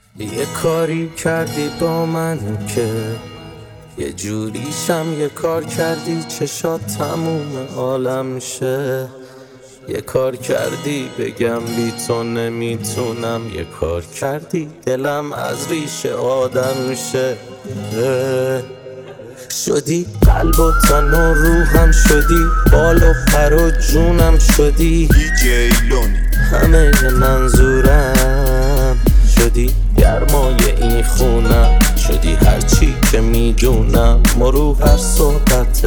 یه کاری کردی با من که یه جوریشم یه کار کردی چشات تموم عالم شه. یه کار کردی بگم بی تو نمیتونم، یه کار کردی دلم از ریشه آدم شه. شدی قلب و تن و روحم، شدی بال و پر و جونم، شدی دیجی لونی همه منظورم، شدی گرمای این خونم، شدی هرچی که میدونم مرو هر صحبت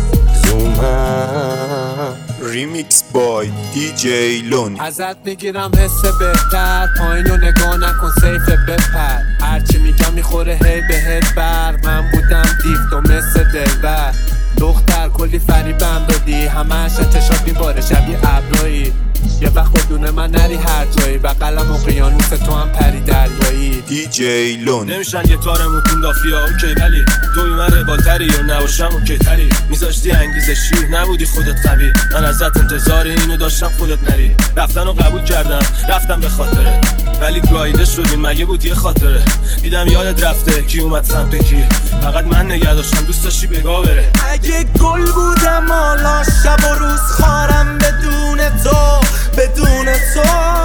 زومم. ریمیکس بای دیجی لونی. ازت میگیرم حس بهتر، پایینو نگاه نکن سیف بپر، هرچی میگم میخوره هی بهت بر. من بودم دیو تو مثل دلبر، دختر کلی فریبم دادی، همه چشات میباره شبیه ابرایی. یه وقت بدون من نری هر جایی، بغلم اقیانوس تو هم پری دریایی. دیجی لونی. نمیشن یه تارمون تو لافیا اوکی، ولی توی من روالتری یا نباشم اوکی تری. میذاشتی انگیزشی نبودی خودت قوی، من ازت انتظار اینو داشتم خودت نری. رفتن رو قبول کردم رفتم به خاطره، ولی گاییده شدیم مگه بود یه خاطره. دیدم یادت رفته کی اومد سمت کی، فقط من نگه داشتم دوست داشتی بگاه بره. اگه گل بودم حالا شب و روز خارم بدون تو، بدون تو.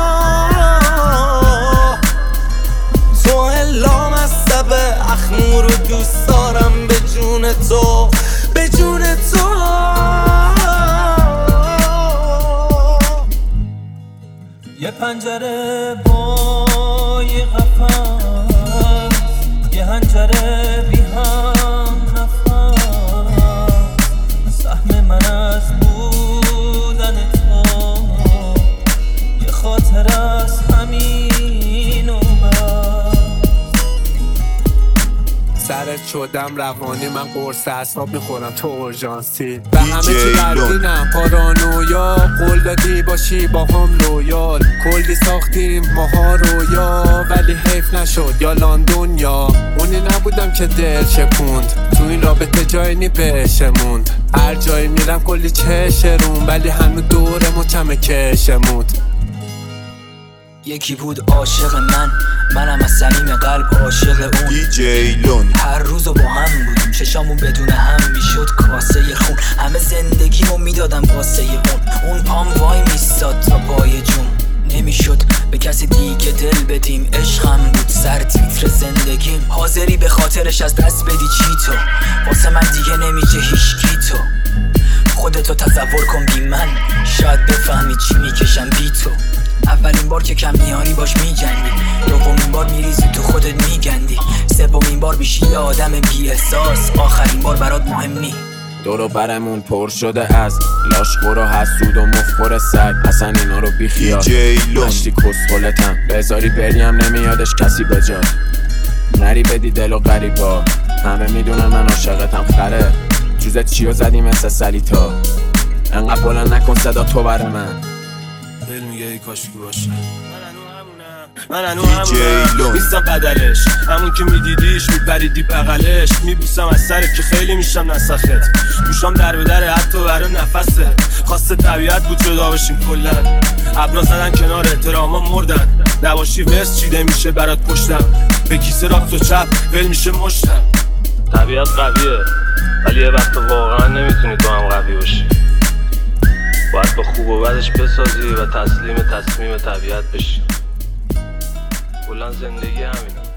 تو الا مصب اخمور و دوست دارم به جون تو، به جون تو. یه پنجره با یه قفص، یه هنجره بی هم نفس، سهم من از بودن تو یه خاطر از همین و بس. سرت شدم روانی، من قرص اعصاب میخورم تو اورژانسی. به همه چی دیجی لون. بدینم پارانویا، قول دادی باشی با هم لویال. کلی ساختیم ماها رویا، ولی حیف نشد یا لندن یا اونی نبودم که دل شکوند. تو این رابطه جایی نی بشموند، هر جایی میرم کلی چشرون، ولی هنو دورمو کمه کشمود. یکی بود عاشق منم از صمیم قلب عاشق اون. دیجی لونی. هر روزو با هم بودیم، چشامون بدون هم میشد کاسه خون. همه زندگیمو میدادم واسه اون پام وای میستاد تا پای جون. نمیشد به کسی دیگه دل بدیم، عشقم بود سر تیتر زندگیم. حاضری به خاطرش از دست بدی چی تو، واسه من دیگه نمیشه هیشکی تو. خودتو تصور کن بی من، شاید بفهمی چی میکشم بی تو. اولین بار که کم میاری باش میجنگی، دومین بار میریزی تو خودت میگندی، سومین بار میشی یه آدم بی احساس، آخرین بار برات مهم نی. دورو برمون پر شده از لاشخور و حسود و مفخور سگ، اصلا اینا رو بیخیال. دیجی لونی. مشتی کسخولتم بذاری بریم نمیادش کسی به جا، نری بدی دل و غریبا. همه میدونن من عاشقتم خره، جوزت چیو زدی مثل سلیتا. انقدر بلند نکن صدا تو بر من، دل میگه ای کاش که باشه. من هنو دیجی لون. نیستم بدلش، همون که میدیدیش میپریدی بغلش. میبوسم از سرت که خیلی میشم نسخت، گوشام در به در حتی برای نفسه. خواسته طبیعت بود جدا بشیم کلن، ابرا زدن کنار احتراما مردن. نباشی ورس چیده میشه برات پشتم، به کیسه راست و چپ ول میشه مشتم. طبیعت قویه ولی یه وقت واقعا نمیتونی تو هم قوی باشی. باید با خوب و بدش بسازی و تسلیم تصمیم طبیعت بشی. کلا زندگی همینه.